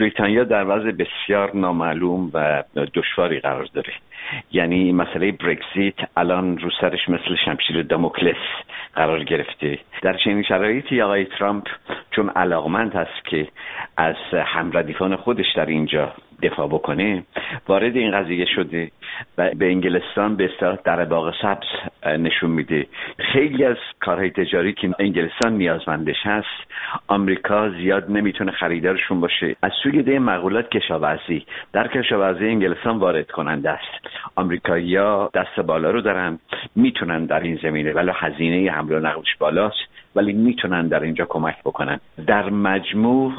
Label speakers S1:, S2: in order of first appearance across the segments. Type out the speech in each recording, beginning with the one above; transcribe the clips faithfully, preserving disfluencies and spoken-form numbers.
S1: بریتانیا در وضع بسیار نامعلوم و دشواری قرار داره. یعنی مسئله برگزیت الان رو سرش مثل شمشیر داموکلس قرار گرفته. در چنین شرایطی آقای ترامپ چون علاقمند هست که از همردیفان خودش در اینجا دفاع بکنه، وارد این قضیه شده و به انگلستان به اصطلاح در باغ سبز نشون میده. خیلی از کارهای تجاری که انگلستان نیازمندش هست آمریکا زیاد نمیتونه خریدارشون باشه. از سوی ده مقولات کشاورزی، در کشاورزی انگلستان وارد کننده است. آمریکایی‌ها دست بالا رو دارن، میتونن در این زمینه، ولی هزینه حمل و نقلش بالاست، ولی میتونن در اینجا کمک بکنن. در مجموع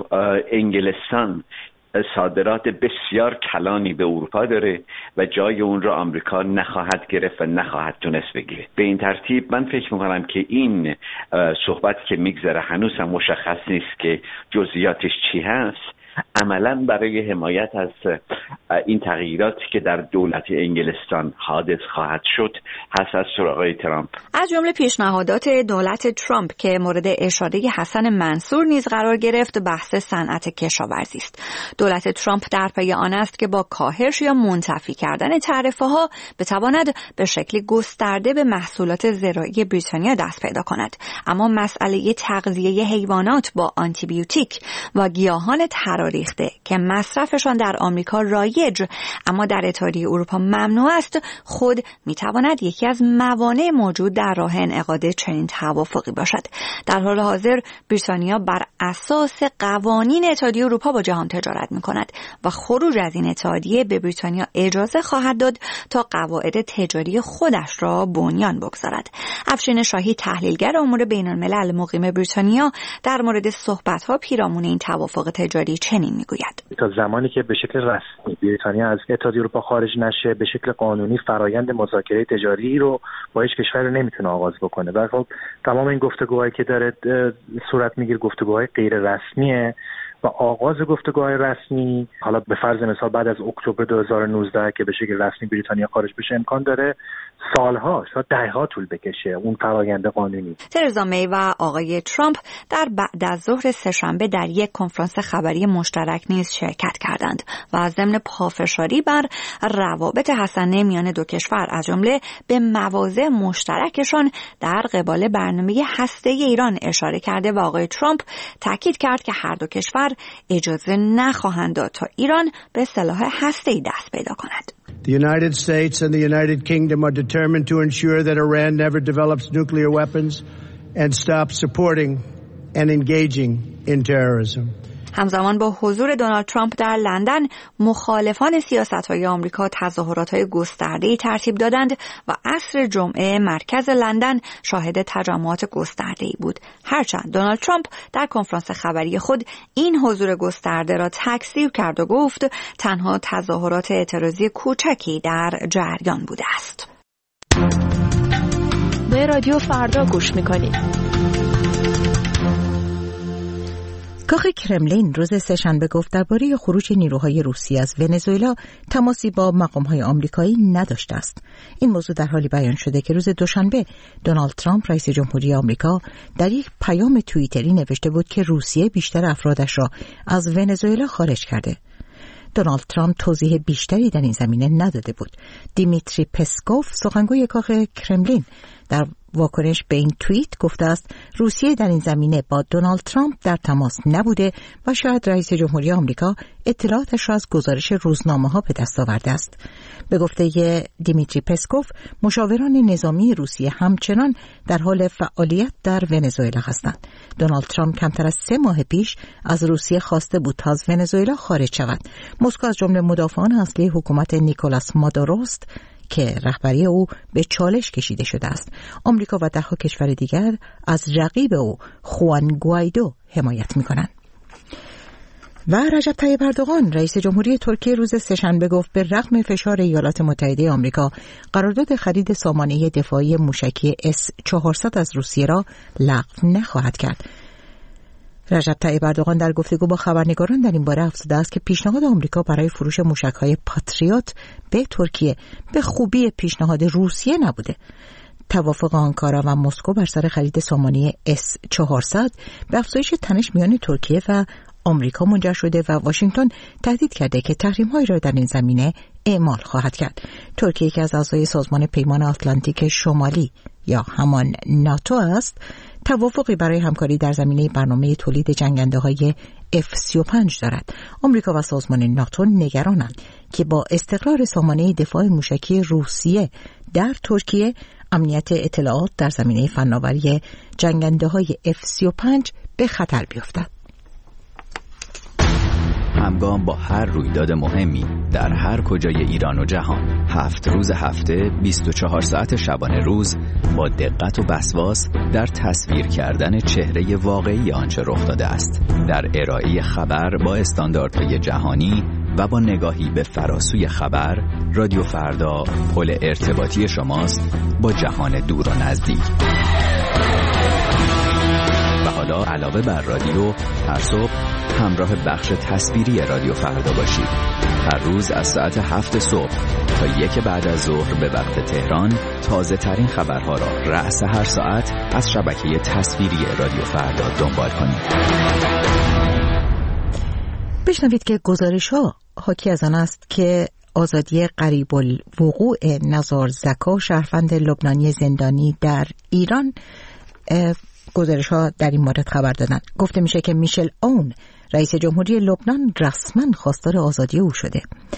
S1: انگلستان صادرات بسیار کلانی به اروپا داره و جای اون رو آمریکا نخواهد گرفت و نخواهد تونست بگیره. به این ترتیب من فکر میکنم که این صحبت که میگذره هنوز هم مشخص نیست که جزئیاتش چی هست. عملاً برای حمایت از این تغییراتی که در دولت انگلستان حادث خواهد شد هست از آقای ترامپ.
S2: از جمله پیشنهادات دولت ترامپ که مورد اشاره حسن منصور نیز قرار گرفت بحث صنعت کشاورزی است. دولت ترامپ در پی آن است که با کاهش یا منتفی کردن تعرفه‌ها بتواند به شکل گسترده به محصولات زراعی بریتانیا دست پیدا کند. اما مسئله تغذیه حیوانات با آنتیبیوتیک و گیاهان ریخته که مصرفشان در آمریکا رایج اما در اتحادیه اروپا ممنوع است، خود میتواند یکی از موانع موجود در راه انعقاد چنین توافقی باشد. در حال حاضر بریتانیا بر اساس قوانین اتحادیه اروپا با جهان تجارت میکند و خروج از این اتحادیه به بریتانیا اجازه خواهد داد تا قواعد تجاری خودش را بنیان بگذارد. افشین شاهی تحلیلگر امور بین الملل مقیم بریتانیا در مورد صحبت‌ها پیرامون این توافق تجاری چنین میگوید:
S3: تا زمانی که به شکل رسمی بریتانیا از اتحادیه اروپا خارج نشه، به شکل قانونی فرایند مذاکره تجاری رو با هیچ کشوری نمیتونه آغاز بکنه. و خب تمام این گفتگوهایی که داره صورت میگیره گفتگوهای غیر رسمیه و آغاز گفتگوهای رسمی حالا به فرض مثال بعد از اکتبر دو هزار و نوزده که به شکل رسمی بریتانیا خارج بشه امکان داره سالها شاید دهها طول بکشه اون فرآیند قانونی.
S2: ترزا می و آقای ترامپ در بعد از ظهر سه‌شنبه در یک کنفرانس خبری مشترک نیز شرکت کردند و از ضمن پافشاری بر روابط حسنه میان دو کشور از جمله به مواضع مشترکشان در قبال برنامه هسته‌ای ایران اشاره کرده و آقای ترامپ تاکید کرد که هر دو کشور اجازه نخواهند داد تا ایران به سلاح هسته‌ای دست پیدا کند.
S4: The United States and the United Kingdom are determined to ensure that Iran never develops nuclear weapons and stops supporting and engaging in terrorism.
S2: همزمان با حضور دونالد ترامپ در لندن، مخالفان سیاست‌های آمریکا تظاهرات‌های گسترده‌ای ترتیب دادند و عصر جمعه مرکز لندن شاهد تجمعات گسترده‌ای بود. هرچند دونالد ترامپ در کنفرانس خبری خود این حضور گسترده را تکذیب کرد و گفت تنها تظاهرات اعتراضی کوچکی در جریان بوده است.
S5: به رادیو فردا گوش می‌کنید.
S6: کاخ کرملین روز سه‌شنبه گفت درباره خروج نیروهای روسی از ونزوئلا تماسی با مقام‌های آمریکایی نداشته است. این موضوع در حالی بیان شده که روز دوشنبه دونالد ترامپ رئیس جمهوری آمریکا در یک پیام توییتری نوشته بود که روسیه بیشتر افرادش را از ونزوئلا خارج کرده. دونالد ترامپ توضیح بیشتری در این زمینه نداده بود. دیمیتری پسکوف سخنگوی کاخ کرملین در واکنش به این توییت گفته است روسیه در این زمینه با دونالد ترامپ در تماس نبوده و شاید رئیس جمهوری آمریکا اطلاعاتش را از گزارش روزنامه‌ها به دست آورده است. به گفته دیمیتری پسکوف مشاوران نظامی روسیه همچنان در حال فعالیت در ونزوئلا هستند. دونالد ترامپ کمتر از سه ماه پیش از روسیه خواسته بود تا از ونزوئلا خارج شود. مسکو از جمله مدافعان اصلی حکومت نیکولاس مادوروست که رهبری او به چالش کشیده شده است. آمریکا و ده‌ها کشور دیگر از رقیب او خوان گوایدو حمایت می‌کنند. و رجب طیب اردوغان رئیس جمهوری ترکیه روز سه‌شنبه گفت به رغم فشار ایالات متحده آمریکا قرارداد خرید سامانه دفاعی موشکی اس چهارصد از روسیه را لغو نخواهد کرد. رجب طیب اردوغان در گفتگو با خبرنگاران در این باره افزوده است که پیشنهاد آمریکا برای فروش موشک‌های پاتریوت به ترکیه به خوبی پیشنهاد روسیه نبوده. توافق آنکارا و مسکو بر سر خرید سامانه اس چهارصد به افزایش تنش میان ترکیه و آمریکا منجر شده و واشنگتن تهدید کرده که تحریم‌هایی را در این زمینه اعمال خواهد کرد. ترکیه که از اعضای سازمان پیمان آتلانتیک شمالی یا همان ناتو است، توافقی برای همکاری در زمینه برنامه تولید جنگنده‌های اف سی و پنج دارد. آمریکا و سازمان ناتو نگرانند که با استقرار سامانه دفاع موشکی روسیه در ترکیه، امنیت اطلاعات در زمینه فناوری جنگنده‌های اف سی و پنج به خطر بیفتد.
S7: همگام با هر رویداد مهمی در هر کجای ایران و جهان، هفت روز هفته، بیست و چهار ساعت شبانه روز، با دقت و وسواس در تصویر کردن چهره واقعی آنچه رخ داده است، در ارائه خبر با استانداردهای جهانی و با نگاهی به فراسوی خبر، رادیو فردا پل ارتباطی شماست با جهان دور و نزدیک. و حالا علاوه بر رادیو، هر صبح همراه بخش تصویری رادیو فردا باشید. هر روز از ساعت هفت صبح تا یک بعد از ظهر به وقت تهران، تازه ترین خبرها را رأس هر ساعت از شبکه تصویری رادیو فردا دنبال کنید.
S6: بشنوید که گزارش‌ها حاکی از آن است که آزادی قریب الوقوع نزار زکا، شهروند لبنانی زندانی در ایران، گزارش ها در این مورد خبر دادن. گفته میشه که میشل اون، رئیس جمهوری لبنان، رسما خواستار آزادی او شده.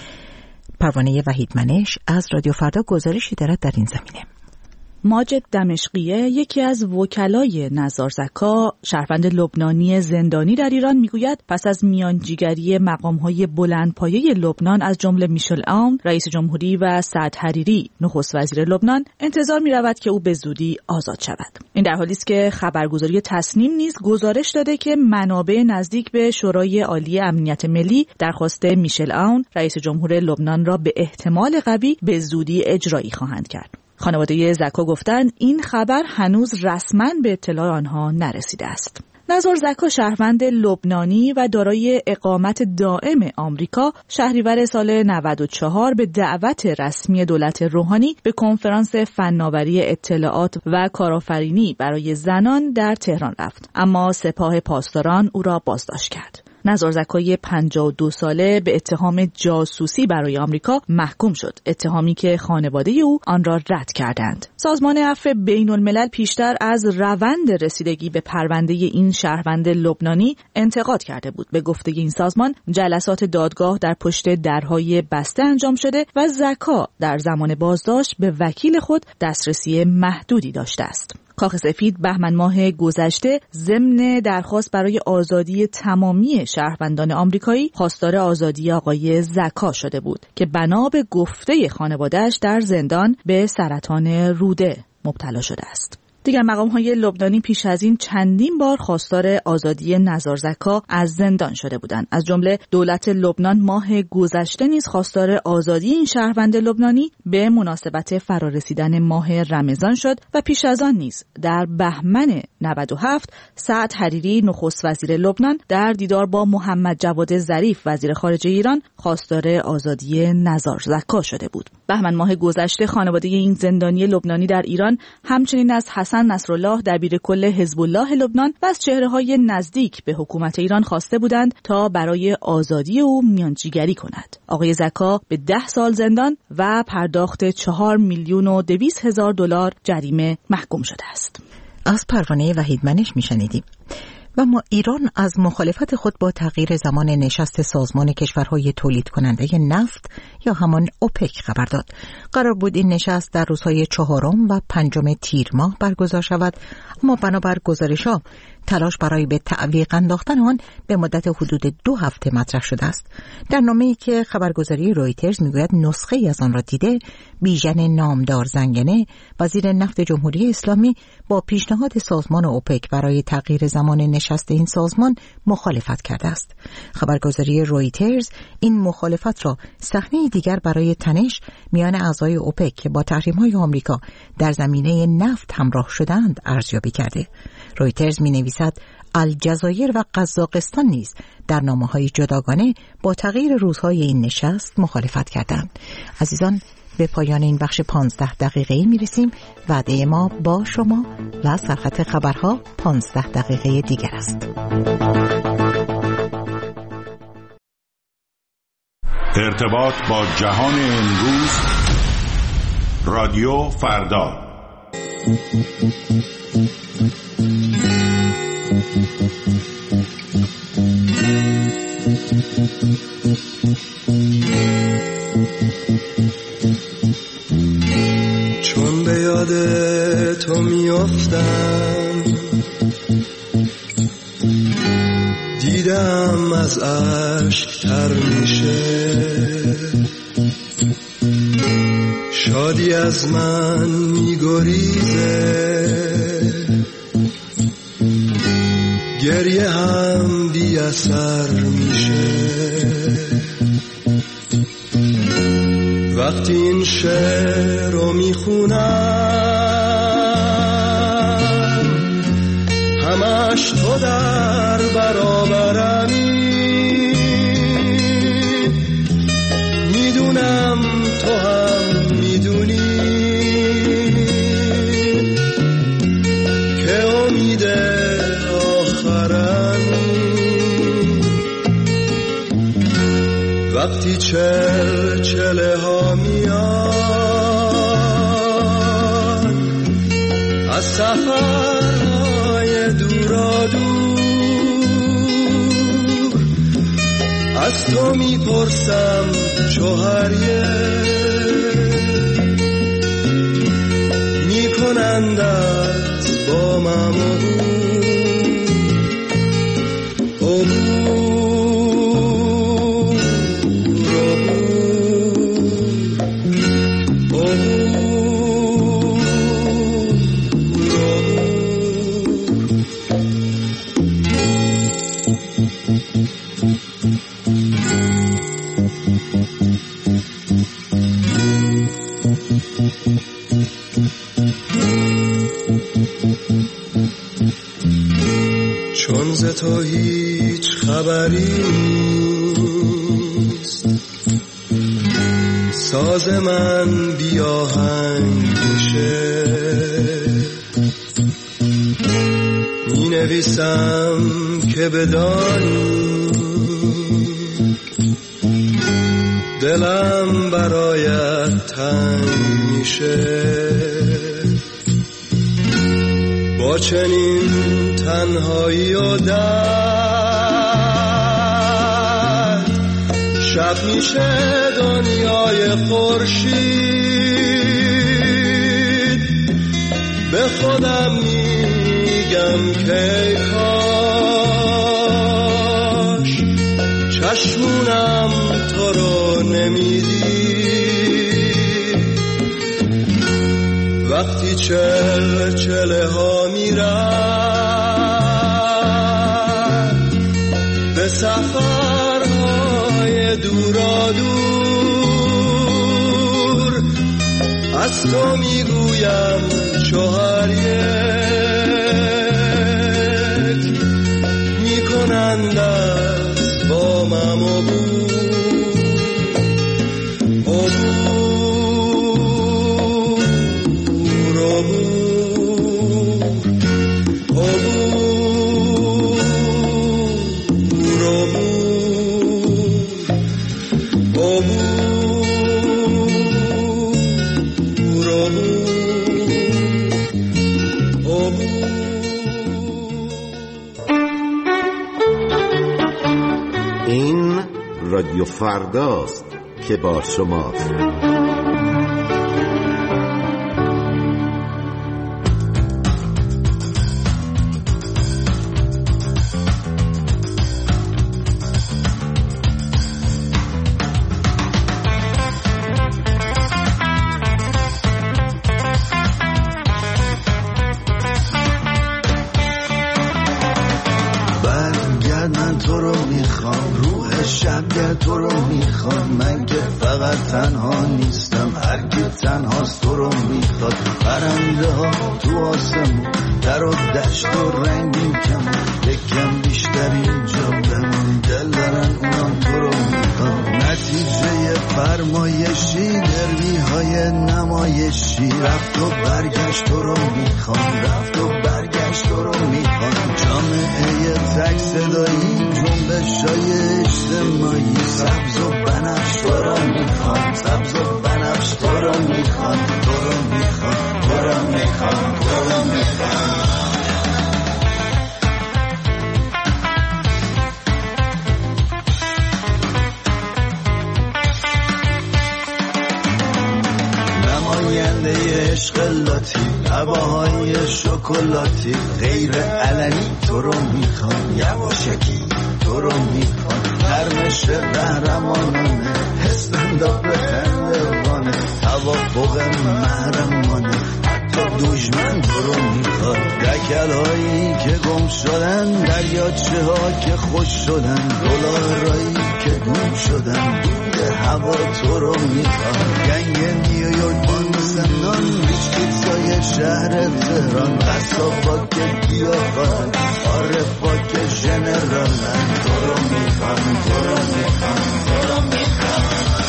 S6: پروانه وحیدمنش از رادیو فردا گزارشی دارد در این زمینه.
S8: ماجد دمشقیه، یکی از وکلای نزار زکا، شهروند لبنانی زندانی در ایران، میگوید پس از میانجیگری مقام‌های بلندپایه لبنان از جمله میشل اون، رئیس جمهوری، و سعد حریری، نخست وزیر لبنان، انتظار می‌رود که او به زودی آزاد شود. این در حالی است که خبرگزاری تصنیم نیز گزارش داده که منابع نزدیک به شورای عالی امنیت ملی درخواست میشل اون، رئیس جمهور لبنان، را به احتمال قوی به زودی اجرایی خواهند کرد. خانواده زکا گفتند این خبر هنوز رسما به اطلاع آنها نرسیده است. نزار زکا، شهروند لبنانی و دارای اقامت دائم آمریکا، شهریور سال نود و چهار به دعوت رسمی دولت روحانی به کنفرانس فناوری اطلاعات و کارآفرینی برای زنان در تهران رفت، اما سپاه پاسداران او را بازداشت کرد. نزار زکای پنجاه و دو ساله به اتهام جاسوسی برای آمریکا محکوم شد، اتهامی که خانواده او آن را رد کردند. سازمان عفو بین الملل پیشتر از روند رسیدگی به پرونده این شهروند لبنانی انتقاد کرده بود. به گفته این سازمان، جلسات دادگاه در پشت درهای بسته انجام شده و زکا در زمان بازداشت به وکیل خود دسترسی محدودی داشته است. کاخ سفید بهمن ماه گذشته ضمن درخواست برای آزادی تمامی شهروندان آمریکایی خواستار آزادی آقای زکا شده بود که بنا به گفته خانواده‌اش در زندان به سرطان روده مبتلا شده است. دیگر مقام‌های لبنانی پیش از این چندین بار خواستار آزادی نزار زکا از زندان شده بودند. از جمله دولت لبنان ماه گذشته نیز خواستار آزادی این شهروند لبنانی به مناسبت فرارسیدن ماه رمضان شد و پیش از آن نیز در بهمن نود و هفت سعد حریری، نخست وزیر لبنان، در دیدار با محمد جواد ظریف، وزیر خارجه ایران، خواستار آزادی نزار زکا شده بود. بهمن ماه گذشته خانواده این زندانی لبنانی در ایران همچنین از حسن نصرالله، دبیر کل حزب الله لبنان، و از چهره‌های نزدیک به حکومت ایران خواسته بودند تا برای آزادی او میانجیگری کند. آقای زکا به ده سال زندان و پرداخت چهار میلیون و دویست هزار دلار جریمه محکوم شده است.
S6: از پروانه وحیدمنش میشنیدیم. و ما ایران از مخالفت خود با تغییر زمان نشست سازمان کشورهای تولید کننده نفت یا همان اوپک خبر داد. قرار بود این نشست در روزهای چهارم و پنجم تیر ماه برگزار شود، اما بنابر گزارش‌ها تلاش برای به تعویق انداختن آن به مدت حدود دو هفته مطرح شده است. در نامه‌ای که خبرگزاری رویترز میگوید نسخه‌ای از آن را دیده، بیژن نامدار زنگنه، وزیر نفت جمهوری اسلامی، با پیشنهاد سازمان اوپک برای تغییر زمان نشست این سازمان مخالفت کرده است. خبرگزاری رویترز این مخالفت را صحنه دیگر برای تنش میان اعضای اوپک که با تحریم‌های آمریکا در زمینه نفت همراه شدند ارزیابی کرده. رویترز می‌نویسد الجزایر و قزاقستان نیز در نامه‌های جداگانه با تغییر روزهای این نشست مخالفت کردند. عزیزان، به پایان این بخش پانزده دقیقه‌ای می‌رسیم. وعده ما با شما و سرخط خبرها پانزده دقیقه دیگر است.
S9: ارتباط با جهان امروز، رادیو فردا.
S10: چون به یاد تو میافتم، دیدم از اشک تر میشه، شادی از من میگریزه، گریه هم بی اثر میشه. وقتی این شعر رو میخونم، همش تو در برابرمی، میدونم تو هم میدونی که امید آخرمی. وقتی چل چله ها میاد از سفرهای دورا دور، از تو میپرسم شوهریه، میکنندت با من چون ز تو هیچ خبری نیست، ساز من بی آهنگ میشه، می نویسم که بدانی دلم برایت تنگ میشه. با چنین تنهایی و درد، شب میشه دنیای خورشید. به خودم میگم که کاش چشمونم تو رو نمیدید. وقتی چل چله ها میرم به سفرهای دورا دور، از تو میگویم شوهر یک، میکنند از با من عبور
S11: رادیو فرداست که با شماست.
S12: من تو رو میخوام، روح شب تو رو میخوام، من که فقط تنها نیستم، هر که تنهاست تو رو میخواد. پرنده ها تو آسمون، در و دشت و رنگین کمون، یکم بیشتر اینجا بمون، دل دارن اونم تو رو میخواد. نتیجه فرمایشی، دروی های نمایشی، رفت و برگشت تو رو میخوام، رفت و برگشت تو رو میخوام. جامعه تک صدایی، جنبش های اجتماعی، سبز و بنفش و عشق لاتی، هواهای شکلاتی، غیر علنی تو رو میخوام، یواشکی تو رو میخوام، نرمش قهرمانانه، استنداپ پهلوانه، توافق محرمانه، حتی دشمن تو رو میخواد، دکل‌هایی که گم شدن، دریاچه ها که خوش شدن، دلارایی که دون شدن، دود هوا تو رو میخواد، گنگ نیویورک بانسنان، ریچ پیتزای شهر تهران، قصابا که گیاهان، عارفا که ژنرالن، تو رو میخوام، تو رو میخوام، تو رو میخوام.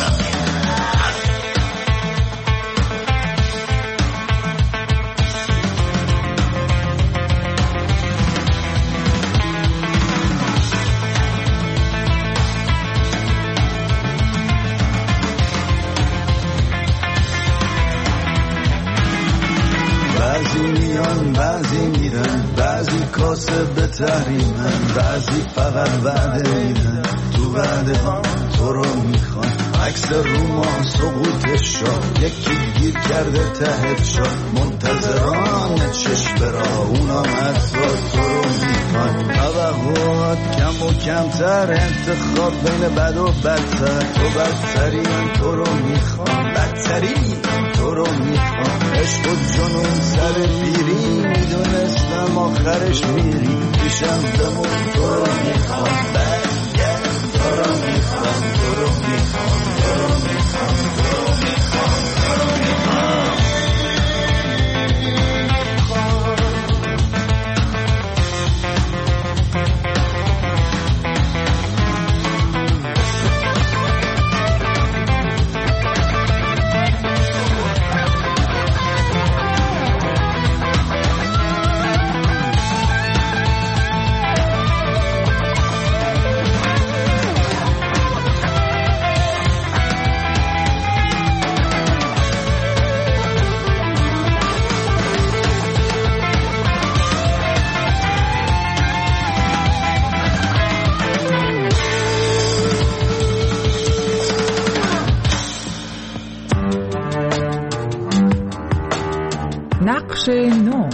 S12: بعضی میان بعضی میرن، بعضی کاسب تحریمن، بعضی فقط وعده میدن، تو وعده ها تو رو میخوان، عکس روما سقوط شاه، یکی گیر کرده تحت شاه، منتظران چشم را اونام حتی تو رو میخوان، توقعات کم و کمتر، انتخاب بین بد و بدتر، تو بدترین تو رو میخوان، بدترین تو رو میخوام، عشق و جنون سر پیری، میدونستم آخرش میری، پیشم بمون تو رو میخوام، برگرد تو رو میخوام، تو رو میخوام، تو رو میخوام، تو رو میخوام، تو رو میخوام.
S13: نقش نو.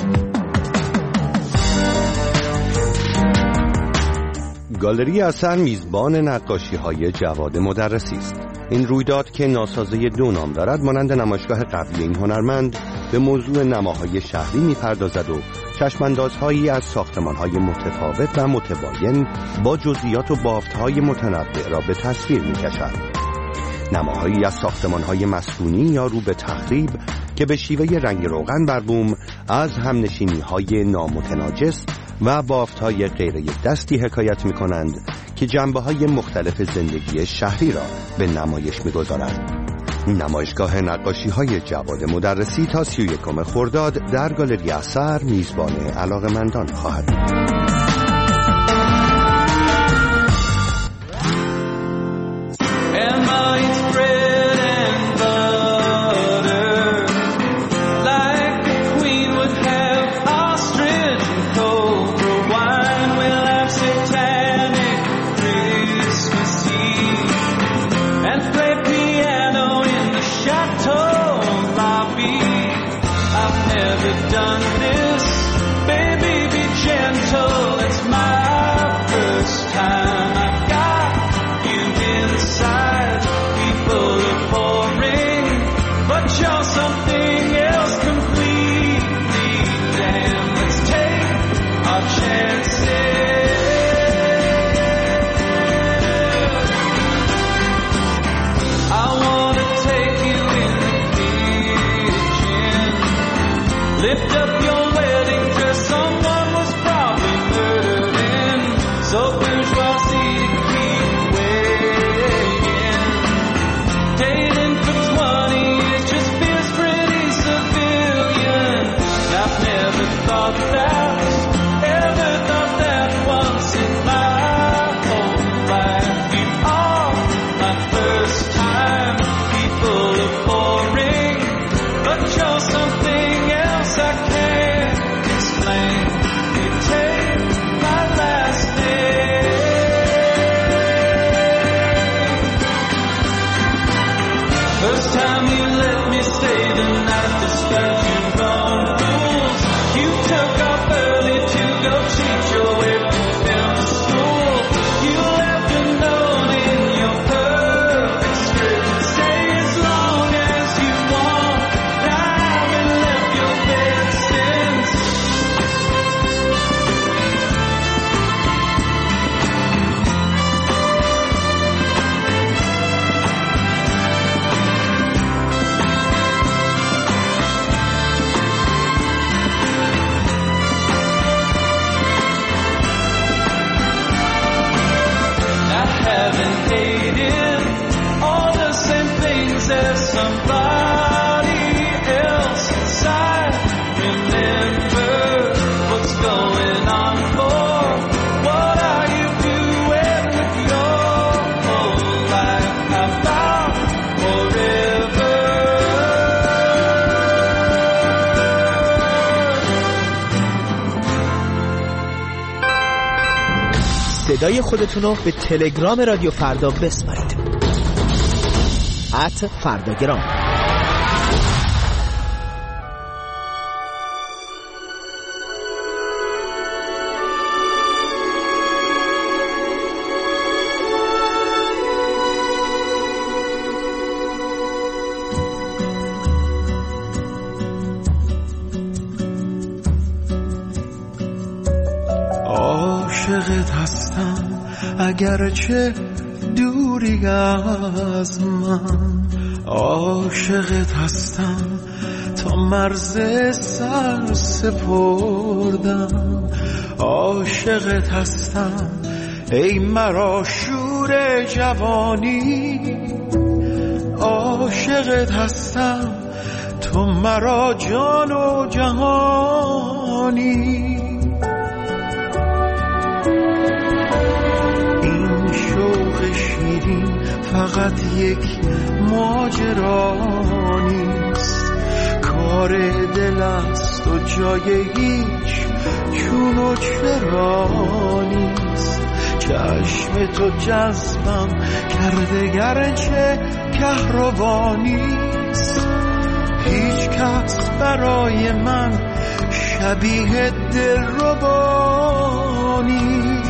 S14: گالری اثر میزبان نقاشی‌های جواد مدرسی است. این رویداد که ناسازه دو نام دارد، مانند نمایشگاه قبلی این هنرمند به موضوع نماهای شهری می‌پردازد و چشم‌اندازهایی از ساختمان‌های متفاوت و متباین با جزئیات و بافت‌های متنوع را به تصویر می‌کشد. نماهایی از ساختمان‌های مسکونی یا رو به تخریب که به شیوه رنگ روغن بر بوم از همنشینی‌های نامتناجس و بافت‌های غیر یک دستی حکایت می‌کنند که جنبه‌های مختلف زندگی شهری را به نمایش می‌گذارند. نمایشگاه نقاشی‌های جواد مدرسی تا سی و یکم خرداد در گالری اثر میزبان علاقه‌مندان خواهد بود.
S15: First time you let me stay the night, this صدای خودتون رو به تلگرام رادیو فردا بسپارید. ات فرداگرام.
S10: عاشقت هستم اگرچه دوری از من، عاشقت هستم تا مرز سر سپردم، عاشقت هستم ای مرا شور جوانی، عاشقت هستم تو مرا جان و جهانی. فقط یک ماجرا نیست، کار دل است و جای هیچ چون و چرا نیست. چشم تو جذبم کرده گرچه کهربا نیست، هیچ کس برای من شبیه دلربا نیست.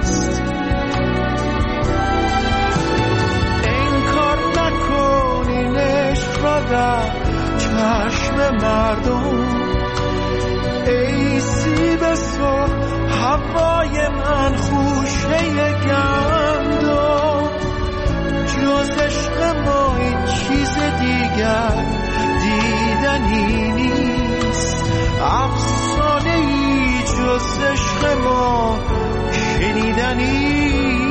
S10: در چشم مردم ای سیب سرخ هوای من خوشه گندم، جز عشق ما این چیز دیگر دیدنی نیست، افسانه ای جز عشق ما شنیدنی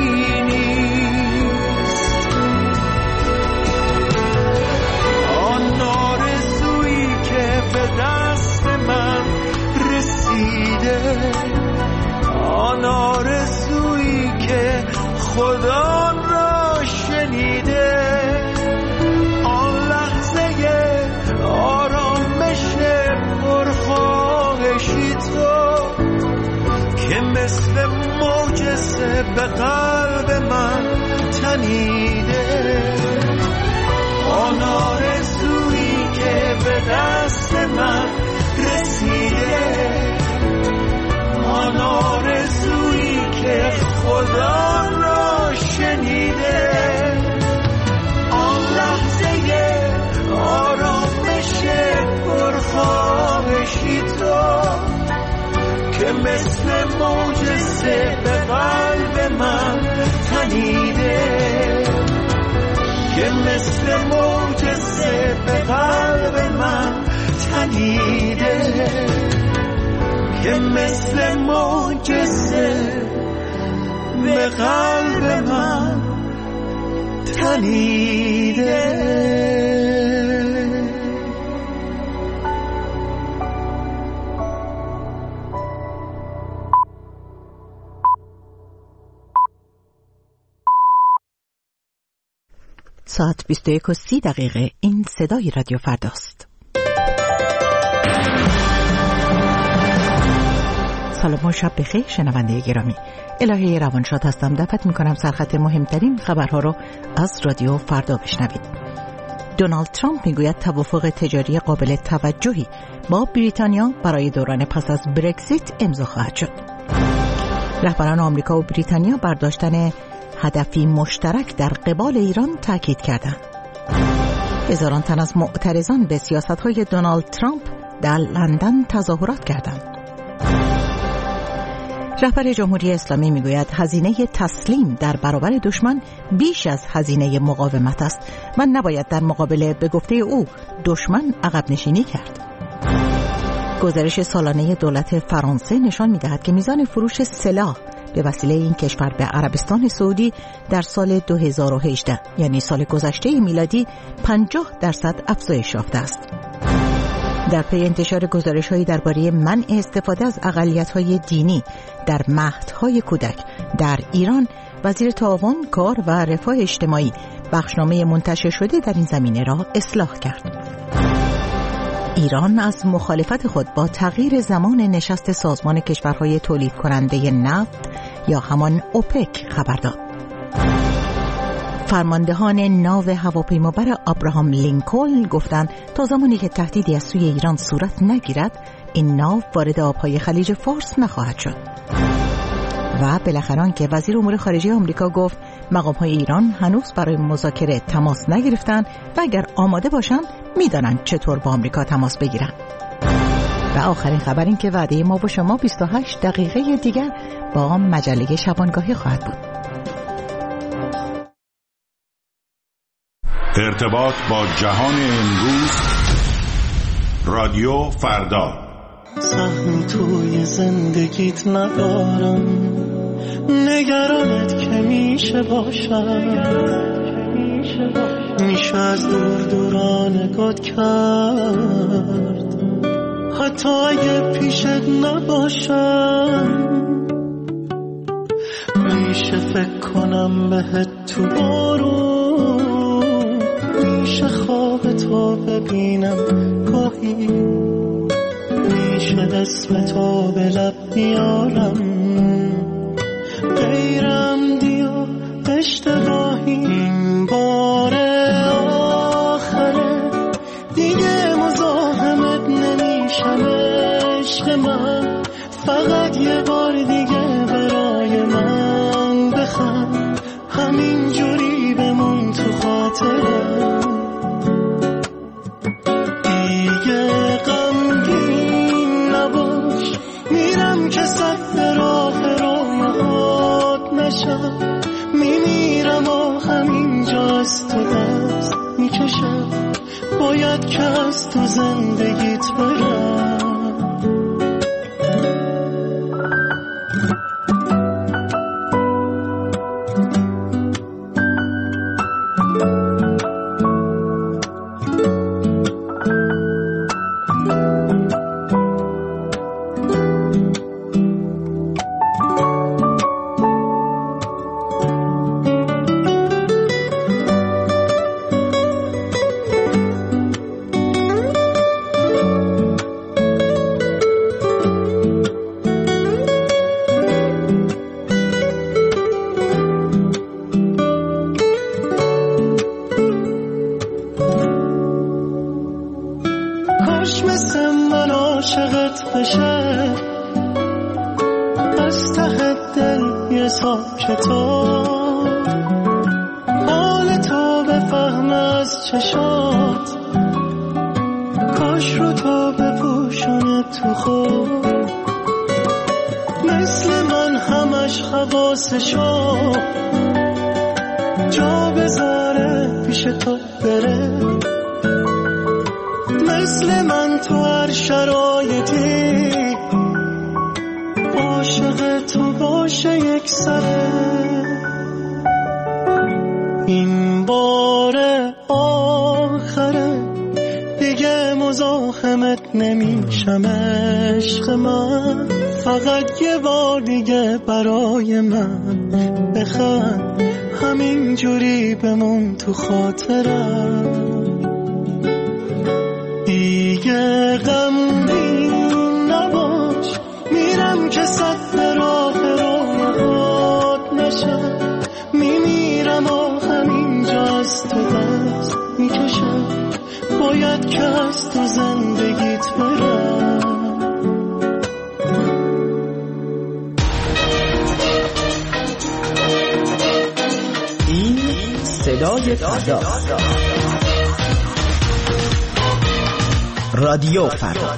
S10: به دست من رسیده، آن آرزویی که خدا را شنیده، آن لحظه آرامش پرخواهشی تو که مثل معجزه به قلب من تنیده، آن آرزویی که به دست من رسیده، آن آرزویی که خدا را شنیده، آن لحظه آرامش پرخواهشی تو که مثل معجزه به قلب من تنیده، که مثل معجزه به قلب من تنیده، که مثل معجزه به قلب من تنیده.
S6: ساعت بیست و یک و سی دقیقه. این صدای رادیو فرداست. سلام و شب بخیر شنونده گرامی. الهه روانشاد هستم. دعوت میکنم سرخط مهمترین خبرها رو از رادیو فردا بشنوید. دونالد ترامپ میگوید توافق تجاری قابل توجهی با بریتانیا برای دوران پس از برگزیت امضا خواهد شد. رهبران آمریکا و بریتانیا بر داشتن هدفی مشترک در قبال ایران تاکید کردند. هزاران تن از معترضان به سیاست‌های دونالد ترامپ در لندن تظاهرات کردند. رهبر جمهوری اسلامی میگوید هزینه تسلیم در برابر دشمن بیش از هزینه مقاومت است و نباید در مقابل به گفته او دشمن عقب نشینی کرد. گزارش سالانه دولت فرانسه نشان می‌دهد که میزان فروش سلاح به وسیله این کشور به عربستان سعودی در سال دو هزار و هجده یعنی سال گذشته میلادی پنجاه درصد افزایش یافته است. در پی انتشار گزارش‌هایی درباره منع استفاده از اقلیت‌های دینی در مهدهای کودک در ایران، وزیر تعاون، کار و رفاه اجتماعی بخشنامه منتشر شده در این زمینه را اصلاح کرد. ایران از مخالفت خود با تغییر زمان نشست سازمان کشورهای تولید کننده نفت یا همان اوپک خبر داد. فرماندهان ناو هواپیمابر ابراهام لینکلن گفتند تا زمانی که تهدیدی از سوی ایران صورت نگیرد این ناو وارد آبهای خلیج فارس نخواهد شد. و بالاخره آنکه وزیر امور خارجه آمریکا گفت مقام‌های ایران هنوز برای مذاکره تماس نگرفتند و اگر آماده باشند می‌دانند چطور با آمریکا تماس بگیرند. و آخرین خبر این که وعده ما با شما بیست و هشت دقیقه دیگر با مجله شبانگاهی خواهد بود.
S9: ارتباط با جهان امروز، رادیو فردا.
S10: سهمی توی زندگیت ندارم، نگرانت که میشه باشم، میشه از دور دورانگات کرد حتی اگه پیشت نباشم، میشه فکر کنم بهت تو بارون، میشه خواب تو ببینم گاهی، میشه اسم تو به لب بیارم غیرم دیا اشتباهی. این بار آخره دیگه مزاحمت نمیشم عشق من، فقط یه بار دیگه برای من بخند، همین جوری بمون تو خاطرم. دیگه غمگین نباش، میرم که صد راه رویات نشم، میمیرم و همینجا از تو دست میکشم، باید که از تو زندگیت برم. حال تو بفهم از چشات، کاش رو تو بپوشونه تو خود، مثل من همش حواسشو جا بذاره پیش تو بره، مثل من تو هر شرایطی عاشق تو باشه یک سره. این بار آخره دیگه مزاحمت نمیشم عشق من، فقط یه بار دیگه برای من بخند، همین جوری بمون تو خاطرم. دیگه غمگین نباش، میرم که صد راه رویات نشم، میمیرم و همینجا از تو دست میکشم. باشم، باید که از تو زندگیت برم.
S15: این صدای فردا، رادیو فردا.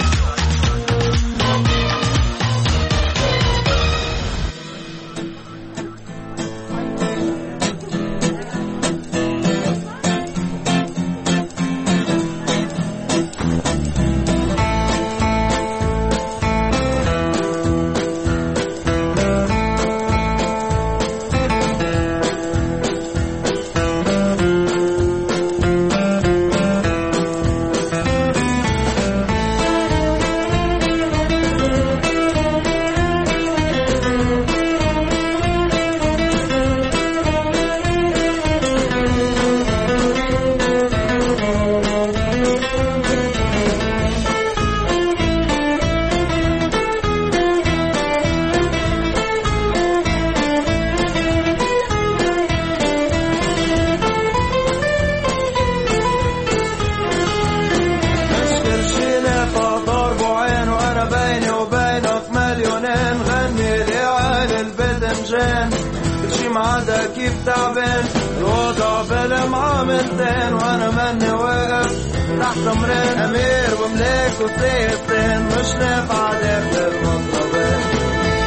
S10: كيف تعبان الوضع بلا معاملتين وانا مني واقف تحت امرين امير وملاك وسيطين مش نافع داخل المطربين.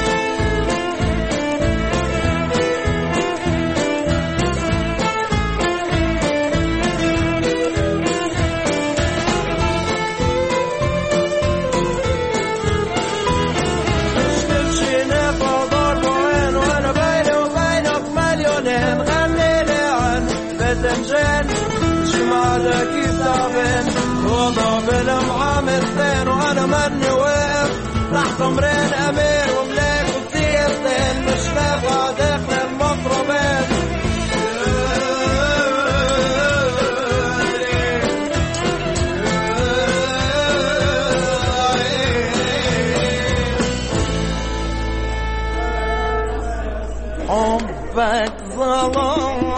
S10: كيف تعبان وضع بلا معاملتين وانا مني واقف تحت امرين امير وملاك وسيطين مش نافع داخل المطربين. حبك ظلام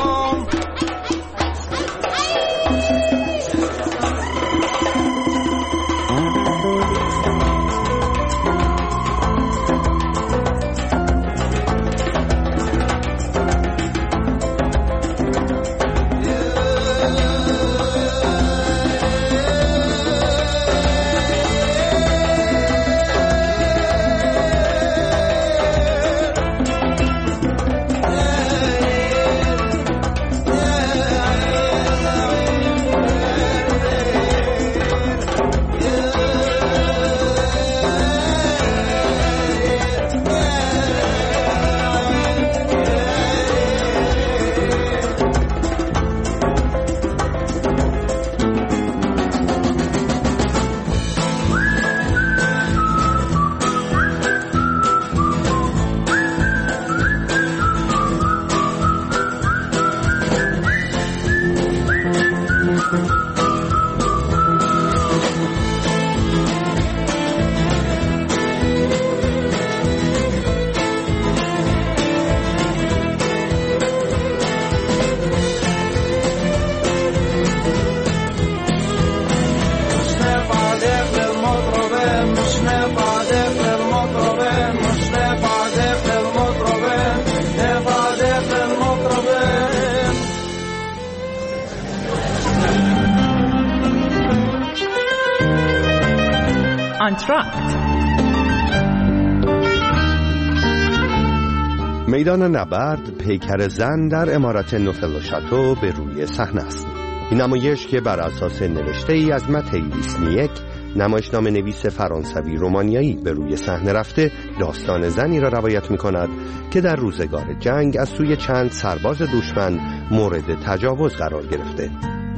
S14: میدان نبرد پیکر زن در عمارت نوفل شاتو به روی صحنه است. این نمایش که بر اساس نوشته ای از متی ویسنیک، نمایشنامه نویس فرانسوی رومانیایی، به روی صحنه رفته داستان زنی را روایت می کند که در روزگار جنگ از سوی چند سرباز دشمن مورد تجاوز قرار گرفته.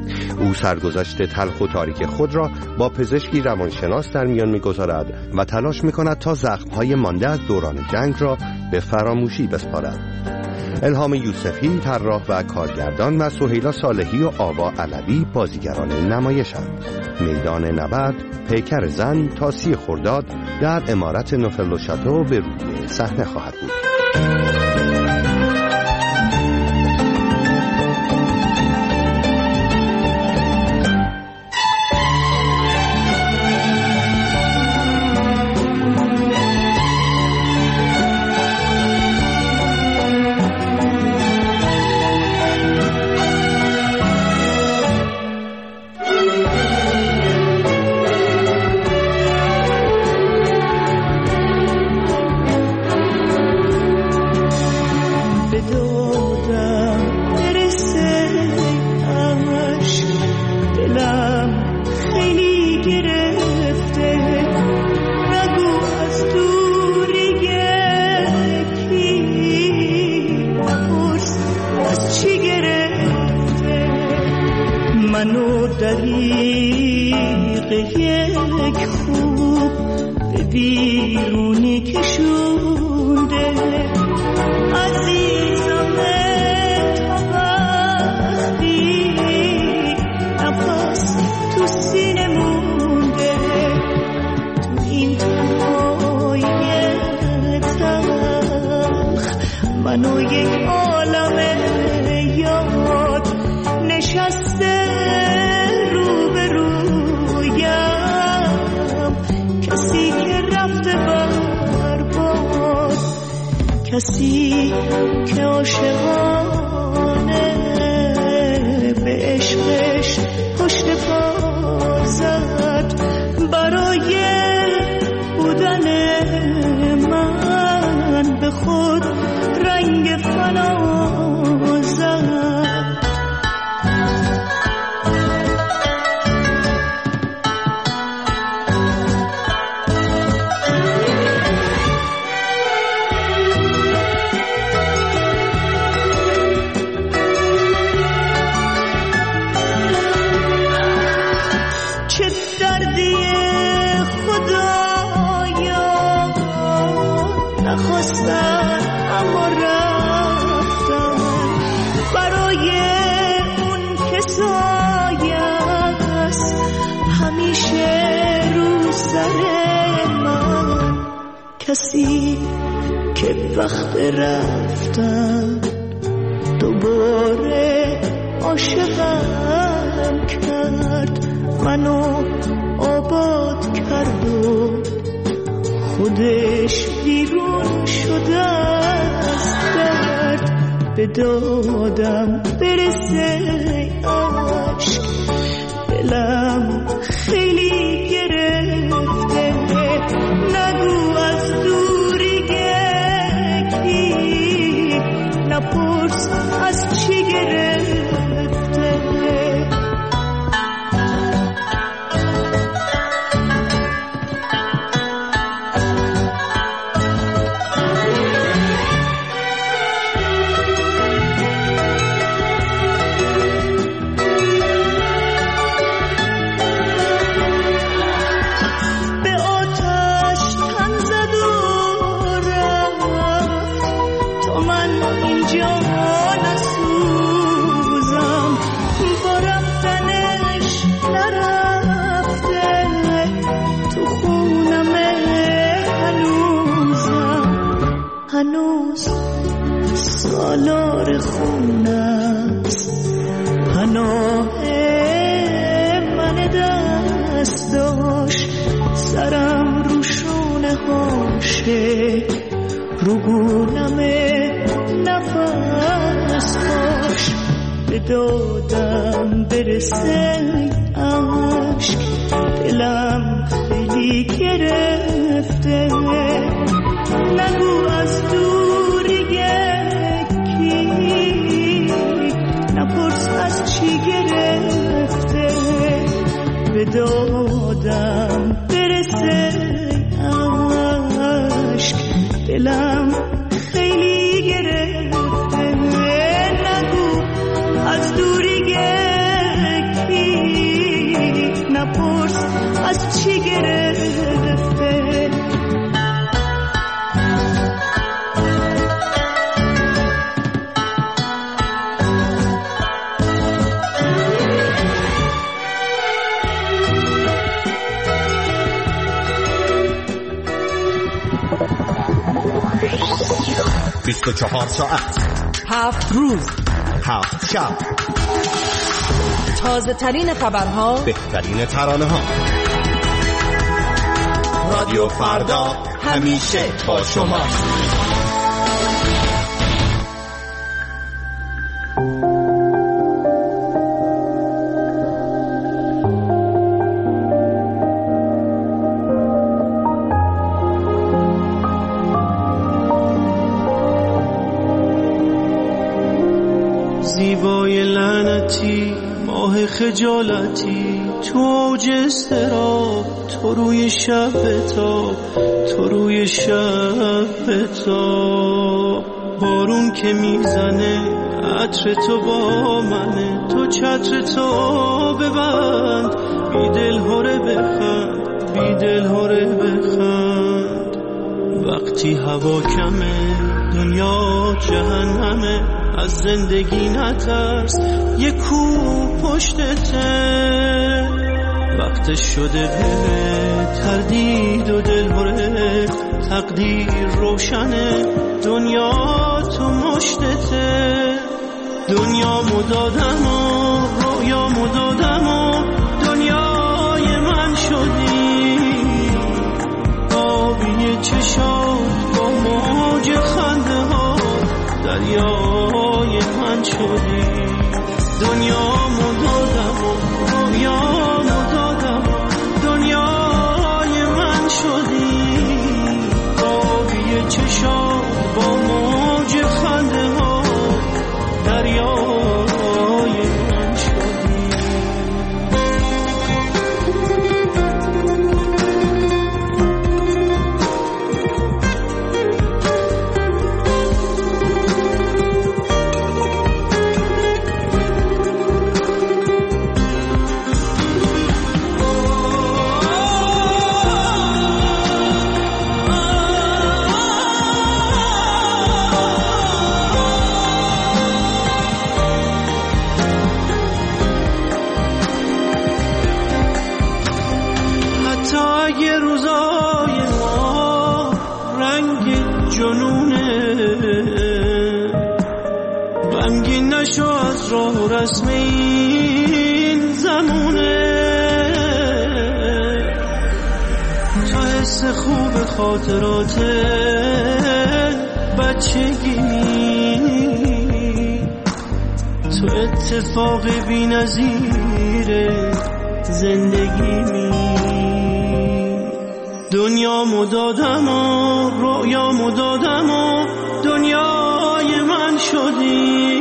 S14: او سرگذشت تلخ و تاریک خود را با پزشکی روانشناس در میان می‌گذارد و تلاش می‌کند تا زخم‌های مانده از دوران جنگ را به فراموشی بسپارد. الهام یوسفی طراح و کارگردان و سهیلا صالحی و آوا علوی بازیگران نمایشند. میدان نبرد پیکر زن تا سی خرداد در عمارت نوفل شاتو به روی صحنه خواهد بود.
S10: عشق دلم خیلی گرفته نگو از دوری گرفتی نپرس از چی گرفته منو دریغ یک خوب به بیرونی کشونده عزیزم تا وقتی نفس تو سینه مونده تو این تنهای تلخ منو یک عالم یاد نشسته رو به رویم کسی که رفته برباد کسی که عاشقانه به عشقش پشت پا زد برای بودن من به خود رنگ فنا زد اما رفتن برای اون کسایست همیشه رو سر من کسی که وقت رفتن دوباره عاشقم کرد منو آباد کرد و خودش بیرون شده از درد به دادم برسه عشق دلم خیلی گرفته نگو از دوری گرفتی نپرس از چی گرفته هنوز سالار خونست پناه من دست داشت سرم رو شونه هاشه رو گونم نفس کاش به دادم برسه عشق دلم خیلی گرفته نگو از دوری یکی نپرس از چی گرفته به دادم برسه عشق دلم خیلی گرفته نگو از دوری یکی نپرس از چی گرفته
S15: بیست و چهار ساعت
S13: هفت روز
S15: هفت شب
S13: تازه ترین خبرها
S15: بهترین ترانه ها رادیو فردا همیشه با شما
S10: زیبای لعنتی ماه خجالتی تو اوج اضطراب تو روی شب بتاب تو روی شب بتاب بارون که میزنه عطر تو با منه تو چتر تو ببند بی دل هره بخند بی دل هره بخند وقتی هوا کمه دنیا جهنمه از زندگی نترس یک کو پشتته وقت شده به تردید و دل هره تقدیر روشنه دنیا تو مشتته دنیا مدادم و رویا مدادم و دنیای من شدی آبی چشات با موج خنده ها دریای من شدی دنیا مدادم و رویا مدادم و دنیای من شدی آبی چشات با موج خنده ها دریای من شدی رسم این زمونه تو حس خوب خاطرات بچگی تو اتفاق بی نظیر زندگی می دنیا مدادم و رویا مدادم و دنیای من شدی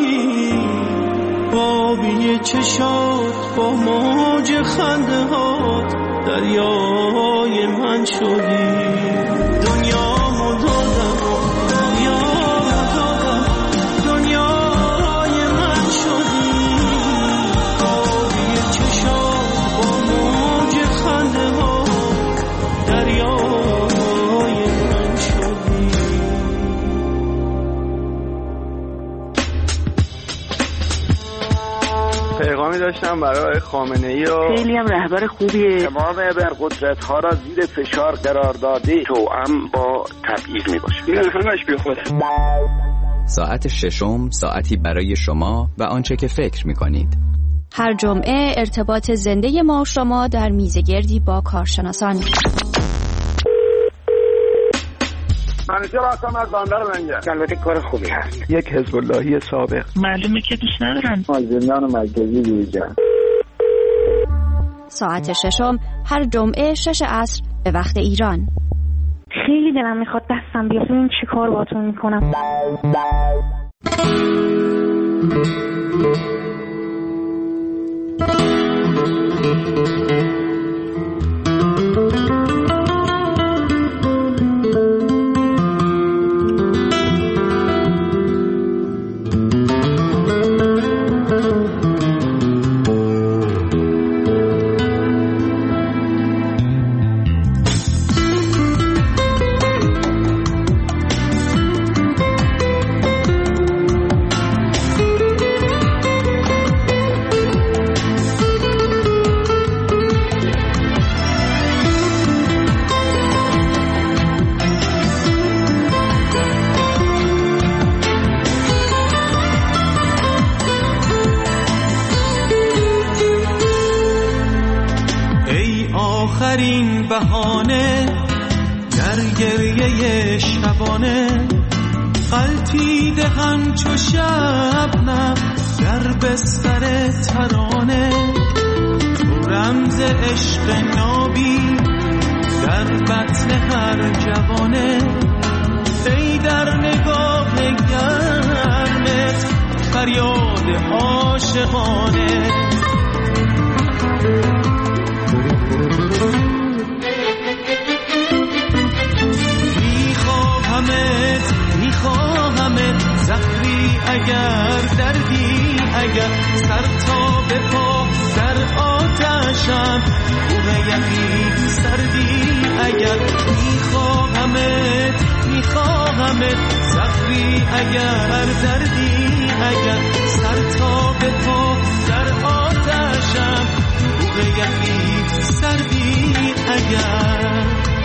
S10: آبی چشات با موج خنده ها دریای من شدی دنیا مدادم و دنیا مدادم دنیای من شدی آبی چشات با موج خنده ها دریای من شدی
S16: پیغامی داشتم برای خامنه‌ای و
S17: خیلی هم رهبر خوبیه
S18: تمام ابرقدرت‌ها را زیر فشار قرار داده توأم با تبعیض میباشه این همش بی خوده.
S7: ساعت ششم ساعتی برای شما و آنچه که فکر میکنید.
S5: هر جمعه ارتباط زنده ما و شما در میزگردی با کارشناسان.
S18: منیجر آسام از باندر منگه البته کار خوبی هست.
S16: یک حزب اللهی سابق
S17: معلومه که دوست ندارن
S18: مازندران و مرکزی دیجا.
S5: ساعت ششم هر جمعه شش عصر به وقت ایران.
S19: خیلی دلم میخواد دستم بیاد ببینم چی کار باهاتون میکنم.
S10: آخرین بهانه در گریه شبانه غلطیده همچو شبنم در بستر ترانه تو رمز عشق نابی در بطن هر جوانه ای در نگاه گرمت فریاد عاشقانه. میخواهمت میخواهمت زخمی اگر دردی اگر سر تا به پا در آتشم بوغ یقی سردی اگر میخواهمت میخواهمت زخمی اگر دردی اگر سر تا به پا در آتشم بوغ یقی سردی اگر.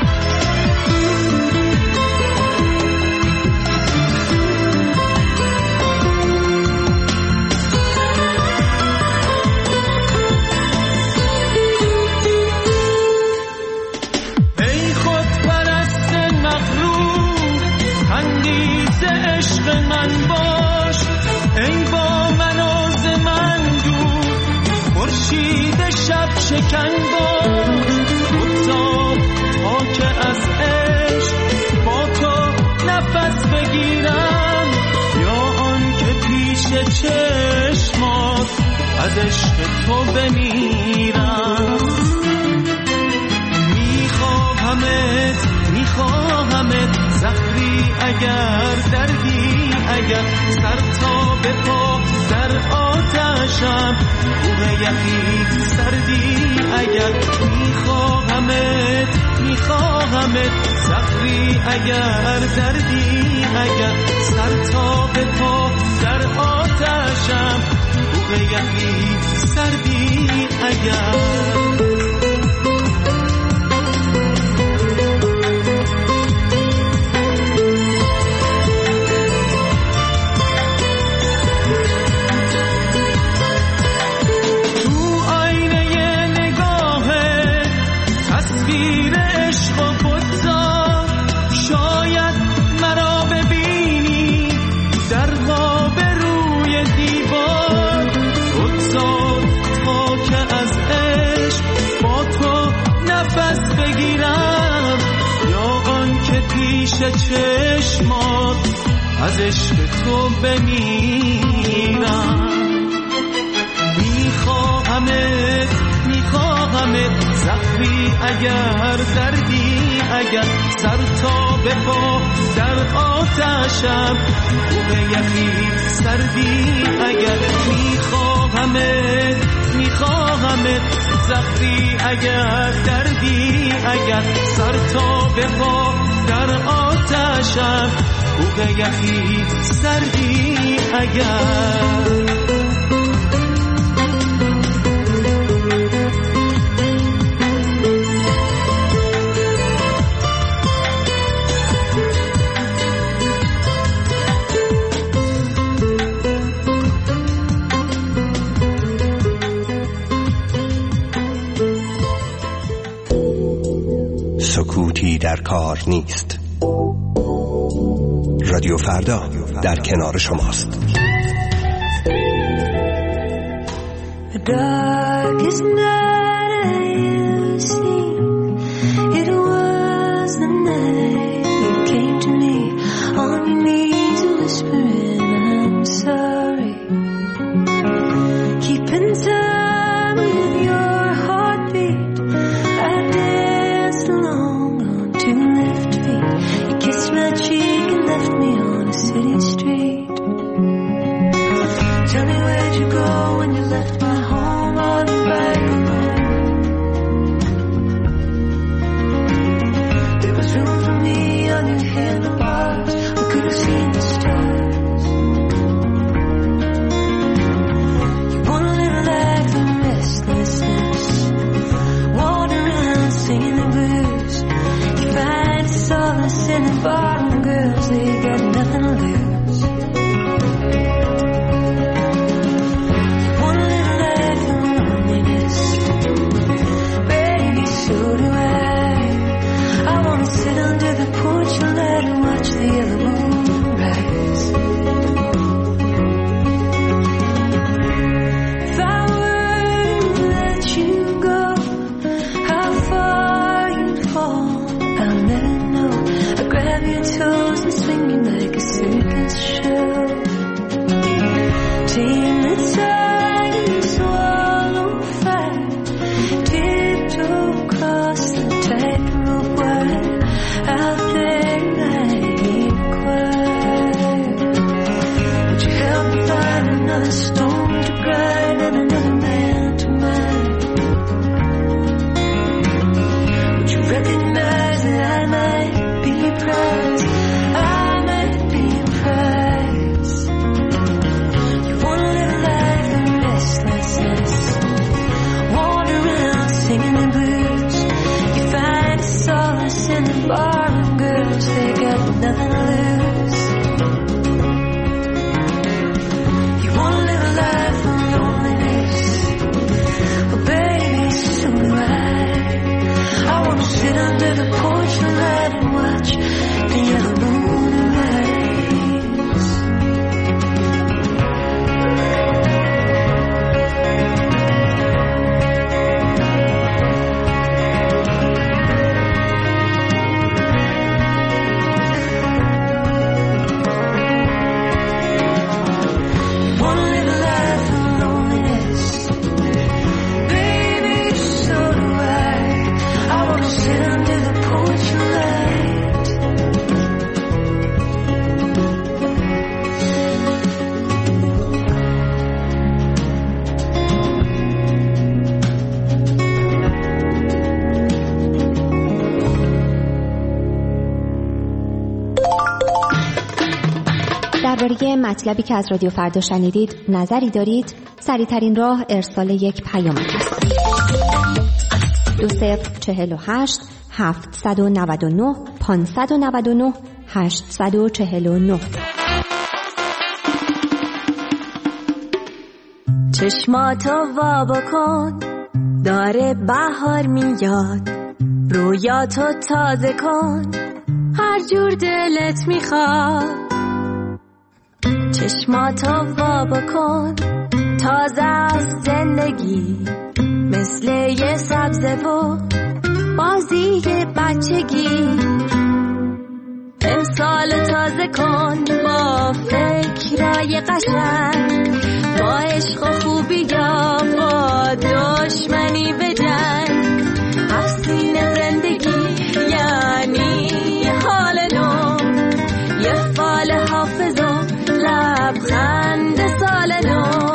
S10: من باش ای با من از من دور خورشید شب شکن باش بگذار تا که از عشق با تو نفس بگیرم یا آن که پیش چشمات از عشق تو بمیرم. میخواهمت میخواهمت زخمی اگر دردی اگر سر تا به پا در آتشم بوغ یقی سردی اگر میخواهمت میخواهمت زخمی اگر دردی اگر سر تا به پا در آتشم بوغ یقی سردی اگر. چشمات از عشق تو بمیرم. میخواهمت میخواهمت زخمی اگر دردی اگر سر تا به پا در آتشم بوغ یقی سردی اگر میخواهمت میخواهمت زخمی اگر دردی اگر سر تا به پا در آتشم بوغ یقی سردی اگر.
S14: سکوتی در کار نیست. رادیو فردا در کنار شماست.
S20: Wanna live a life درباره مطلبی که از رادیو فردا شنیدید نظری دارید؟ سریع‌ترین راه ارسال یک پیام است. دو صفر چهل و هشت هفتصد و نود و نه پانصد و نود و نه هشتصد و چهل و نه.
S21: چشماتو وا بکن، داره بهار میاد، رویاتو تازه کن، هر جور دلت میخواد. چشماتو وا بکن، تازه از زندگی، مثل یه سبزه و بازی بچگی. امسال تازه کن با فکرای قشنگ، با عشق و خوبی یا با دشمنی به جنگ. حسین زندگی یعنی حال نو، یه فال حافظ و لبخند سال نو.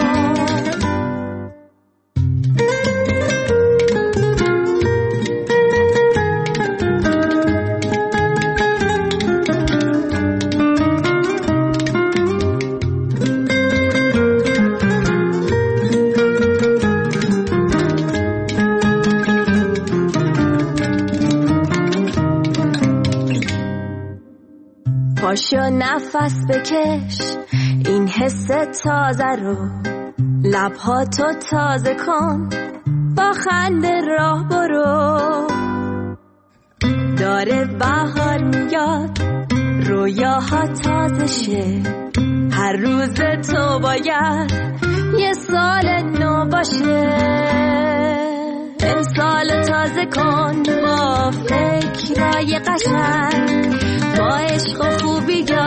S21: پاشو نفس بکش این حس تازه رو، لبهاتو تازه کن، با خنده راه برو. داره بهار میاد، رویاها تازه شه، هر روز تو باید یه سال نو باشه. امسال تازه کن با فکرای قشنگ، با عشق و خوبی